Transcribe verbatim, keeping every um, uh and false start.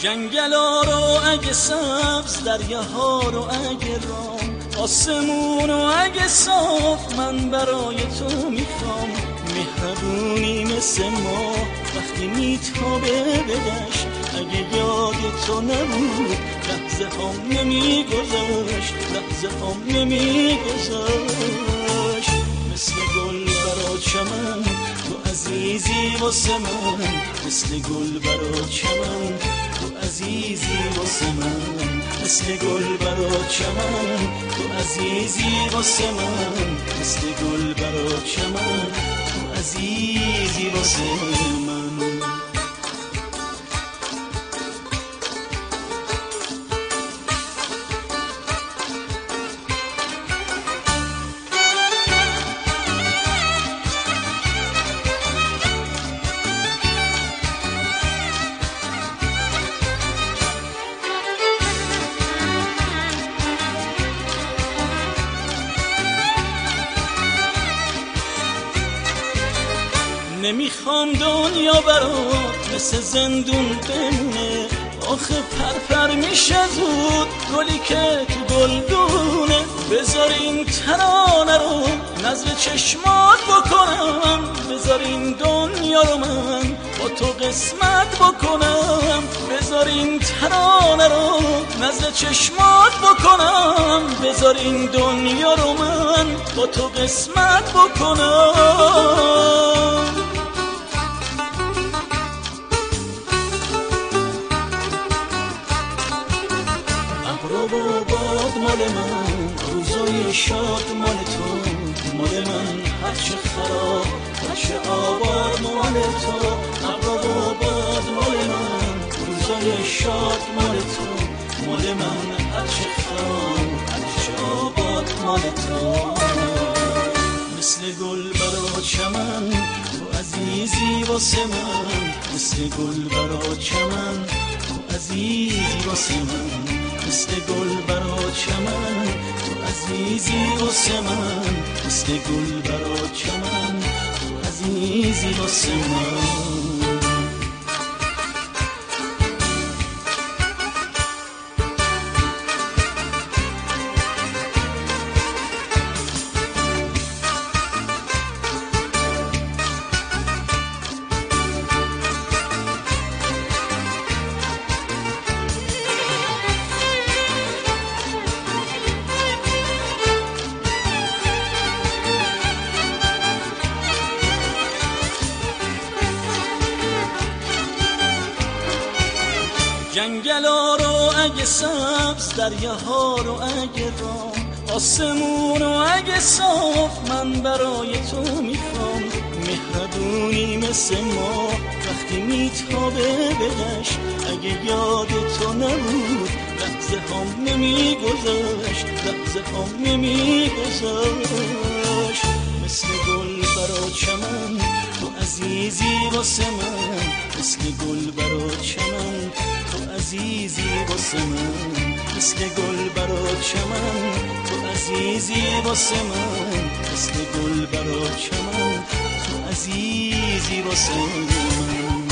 جنگلا رو اگه سبز، دریاها رو اگه رام، آسمون رو اگه صاف، من برای تو میخوام. مهربونی مثل ما وقتی میتابه به دشت، اگه یاد تو نبود لحظه هم نمیگذشت، لحظه هم نمیگذشت. مثل گل برا چمن تو عزیزی واسه من، مثل گل برا چمن تو عزیزی واسه من، مثل گل برا چمن تو عزیزی واسه من، مثل گل برا چمن تو عزیزی واسه من. نمیخوام دنیا برات مثل زندون بمونه، آخه پرپر میشه زود گلی که تو گلدونه. بذار این ترانه رو نظر چشمات بکنم، بذار این دنیا رو من با تو قسمت بکنم، بذار این ترانه رو نظر چشمات بکنم، بذار این دنیا رو من با تو قسمت بکنم. ابرو و باد مال من، روزای شاد مال تو مال من، هرچه خراب هرچه آباد مال تو. ابرو و باد مال من، روزای شاد مال تو مال من، هرچه خراب هرچه آباد مال تو. مثل گل برا چمن تو عزیزی واسه من، مثل گل برا چمن تو عزیزی واسه من، مثل گل برا چمن تو عزیزی واسه من، مثل گل برا چمن تو عزیزی واسه من. جنگلا رو اگه سبز، دریاها رو اگه رام، آسمون رو اگه صاف، من برای تو میخوام. مهربونی مثل ما وقتی میتابه به دشت، اگه یاد تو نبود لحظه هم نمیگذشت، لحظه هم نمیگذشت. مثل گل برا چمن تو عزیزی واسه من، مثل گل برا چمن تو عزیزی واسه من، مثل گل برا چمن تو عزیزی واسه من، مثل گل برا چمن تو عزیزی واسه من.